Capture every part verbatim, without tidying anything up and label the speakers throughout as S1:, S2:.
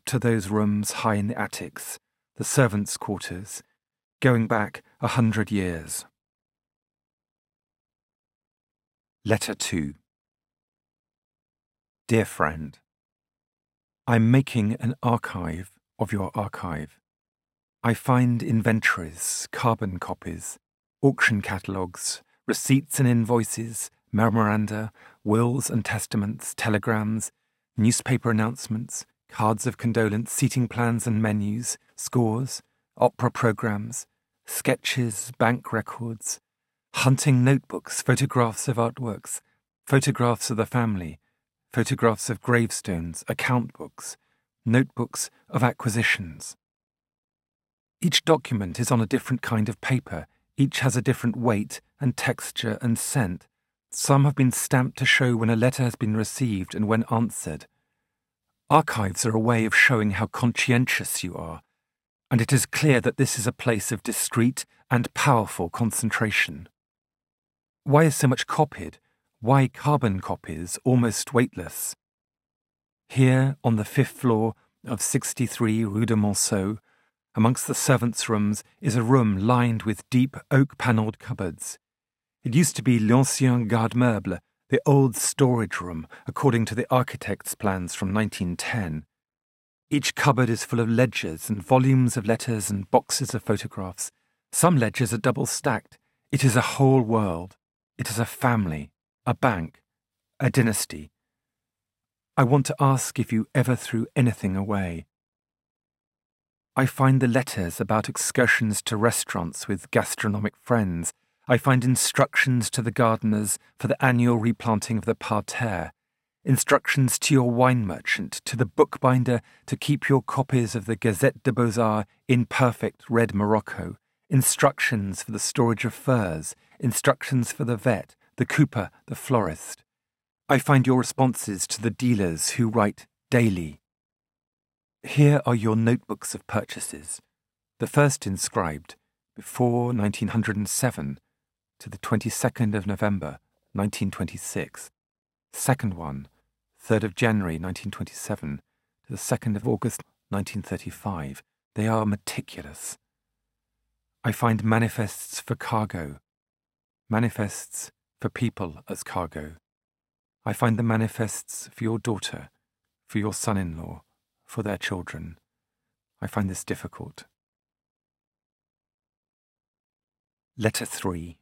S1: to those rooms high in the attics, the servants' quarters, going back a hundred years. Letter two. Dear friend, I'm making an archive of your archive. I find inventories, carbon copies, auction catalogues, receipts and invoices, memoranda, wills and testaments, telegrams, newspaper announcements, cards of condolence, seating plans and menus, scores, opera programs, sketches, bank records, hunting notebooks, photographs of artworks, photographs of the family, photographs of gravestones, account books, notebooks of acquisitions. Each document is on a different kind of paper. Each has a different weight and texture and scent. Some have been stamped to show when a letter has been received and when answered. Archives are a way of showing how conscientious you are, and it is clear that this is a place of discreet and powerful concentration. Why is so much copied? Why carbon copies, almost weightless? Here, on the fifth floor of sixty-three Rue de Monceau, amongst the servants' rooms, is a room lined with deep oak-panelled cupboards. It used to be l'ancien garde-meuble, the old storage room, according to the architect's plans from nineteen ten. Each cupboard is full of ledgers and volumes of letters and boxes of photographs. Some ledgers are double-stacked. It is a whole world. It is a family, a bank, a dynasty. I want to ask if you ever threw anything away. I find the letters about excursions to restaurants with gastronomic friends. I find instructions to the gardeners for the annual replanting of the parterre, instructions to your wine merchant, to the bookbinder to keep your copies of the Gazette des Beaux-Arts in perfect red morocco, instructions for the storage of furs, instructions for the vet, the cooper, the florist. I find your responses to the dealers who write daily. Here are your notebooks of purchases, the first inscribed before nineteen oh seven to the twenty-second of November, nineteen twenty-six. Second one, third of January, nineteen twenty-seven to the second of August, nineteen thirty-five. They are meticulous. I find manifests for cargo, manifests for people as cargo. I find the manifests for your daughter, for your son-in-law, for their children. I find this difficult. Letter three.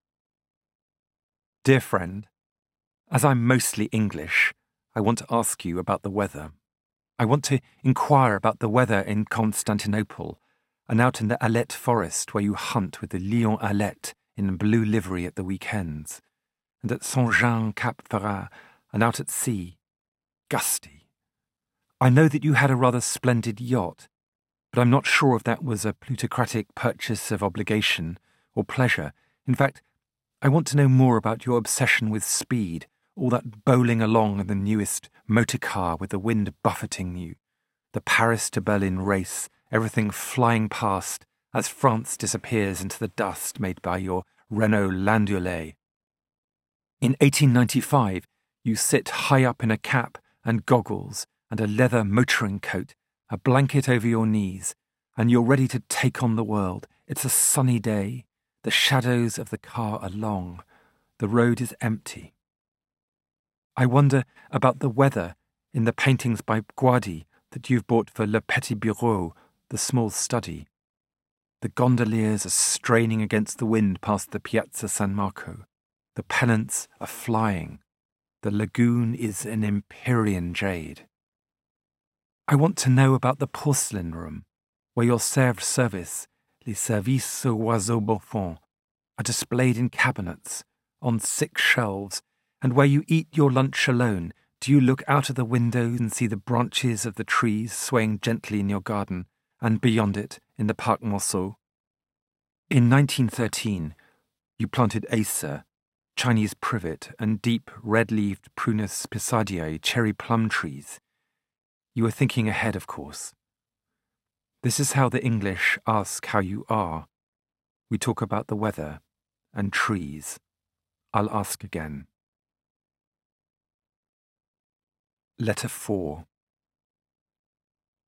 S1: Dear friend, as I'm mostly English, I want to ask you about the weather. I want to inquire about the weather in Constantinople and out in the Alette forest where you hunt with the lion Alette in blue livery at the weekends, and at Saint-Jean-Cap-Ferrat and out at sea. Gusty. I know that you had a rather splendid yacht, but I'm not sure if that was a plutocratic purchase of obligation or pleasure. In fact, I want to know more about your obsession with speed, all that bowling along in the newest motor car with the wind buffeting you, the Paris to Berlin race, everything flying past as France disappears into the dust made by your Renault Landaulet. In eighteen ninety-five, you sit high up in a cap and goggles and a leather motoring coat, a blanket over your knees, and you're ready to take on the world. It's a sunny day. The shadows of the car are long. The road is empty. I wonder about the weather in the paintings by Guardi that you've bought for Le Petit Bureau, the small study. The gondoliers are straining against the wind past the Piazza San Marco. The pennants are flying. The lagoon is an Empyrean jade. I want to know about the porcelain room, where your Sèvres service, les services aux oiseaux bouffons, are displayed in cabinets, on six shelves, and where you eat your lunch alone. Do you look out of the window and see the branches of the trees swaying gently in your garden, and beyond it, in the Parc Monceau? In nineteen thirteen, you planted Acer, Chinese privet, and deep red-leaved Prunus pisadiae cherry plum trees. You were thinking ahead, of course. This is how the English ask how you are. We talk about the weather and trees. I'll ask again. Letter four.